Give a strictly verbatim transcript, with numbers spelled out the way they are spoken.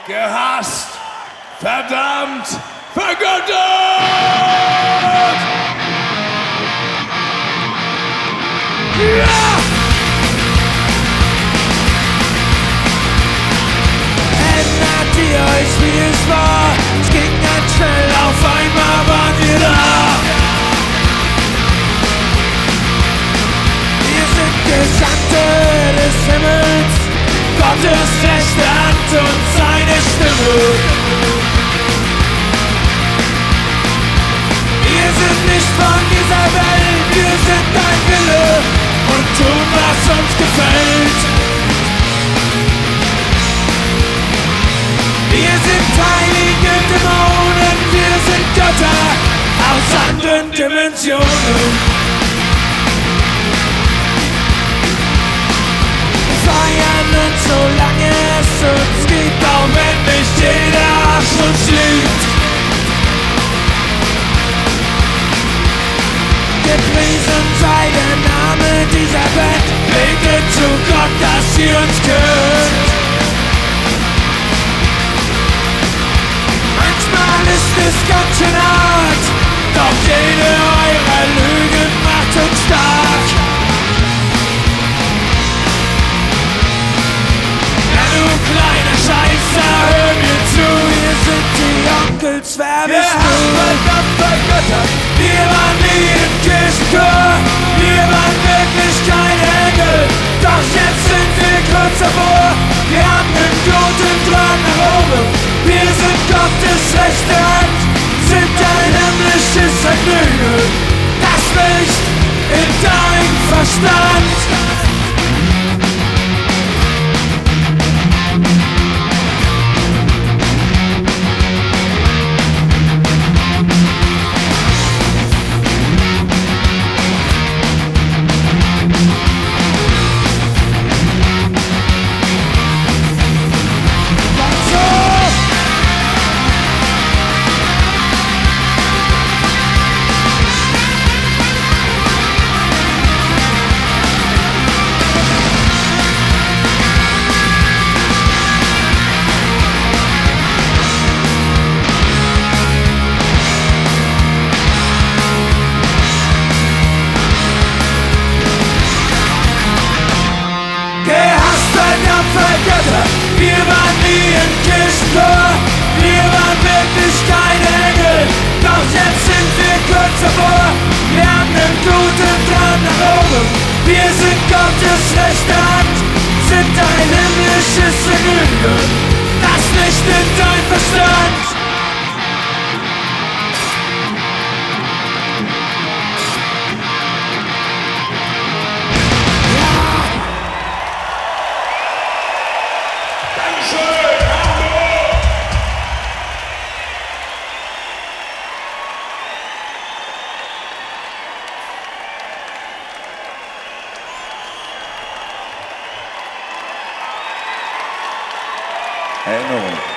gehasst, verdammt, vergöttert! Ja! Erinnert ihr euch, wie es war? Es ging ganz schnell, auf einmal waren wir da. Wir sind Gesandte des Himmels, Gottes rechte Hand und seine Stimme. Wir sind nicht von dieser Welt, wir sind dein Wille und tun, was uns gefällt. Wir sind heilige Dämonen, wir sind Götter aus anderen Dimensionen. Wir feiern uns, solange es uns gibt, auch wenn nicht jeder Arsch uns liebt. Gepriesen sei der Name dieser Band, betet zu Gott, dass ihr uns könnt. Manchmal ist es ganz schön hart, doch jede eurer Lügen macht uns stark. Na du kleiner Scheißer, hör mir zu, wir sind die Onkels, wer bist du? Wir waren nie im Kirchenchor, wir waren wirklich keine Engel, doch jetzt sind wir kurz davor, wir haben einen guten Draht nach oben. Wir sind Gottes rechte Hand, sind ein himmlisches Vergnügen, das Licht in deinem Verstand. Wir waren nie im Kirchenchor, wir waren wirklich keine Engel, doch jetzt sind wir kurz davor, wir haben einen guten Draht nach oben. Wir sind Gottes rechte Hand, sind ein himmlisches Vergnügen, das Licht in dein Verstand. Erinnerung.